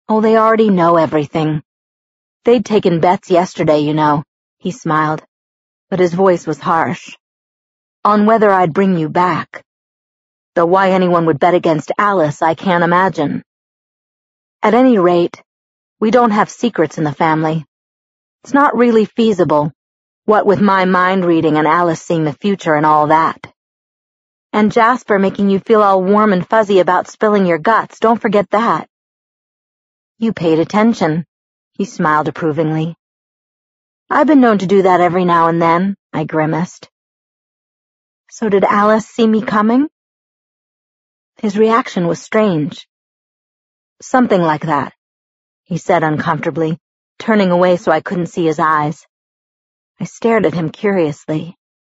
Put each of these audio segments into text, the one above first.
Oh, they already know everything. They'd taken bets yesterday, you know. He smiled, but his voice was harsh. On whether I'd bring you back. Though why anyone would bet against Alice, I can't imagine. At any rate, we don't have secrets in the family. It's not really feasible, what with my mind reading and Alice seeing the future and all that. And Jasper making you feel all warm and fuzzy about spilling your guts, don't forget that. You paid attention, he smiled approvingly. I've been known to do that every now and then, I grimaced. So did Alice see me coming? His reaction was strange. Something like that, he said uncomfortably, turning away so I couldn't see his eyes. I stared at him curiously.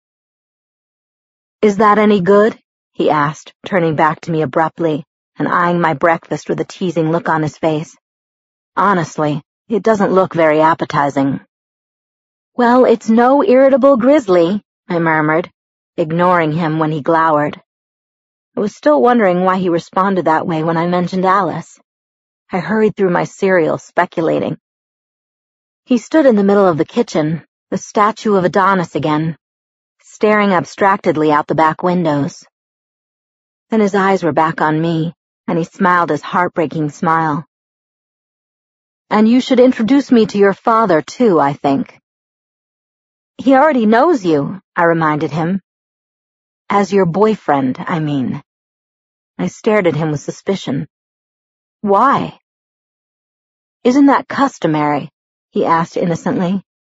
Is that any good? He asked, turning back to me abruptly and eyeing my breakfast with a teasing look on his face. Honestly, it doesn't look very appetizing. Well, it's no irritable grizzly, I murmured, ignoring him when he glowered. I was still wondering why he responded that way when I mentioned Alice. I hurried through my cereal, speculating. He stood in the middle of the kitchen, the statue of Adonis again, staring abstractedly out the back windows. Then his eyes were back on me, and he smiled his heartbreaking smile. And you should introduce me to your father, too, I think. He already knows you, I reminded him. As your boyfriend, I mean. I stared at him with suspicion. Why? Isn't that customary? He asked innocently.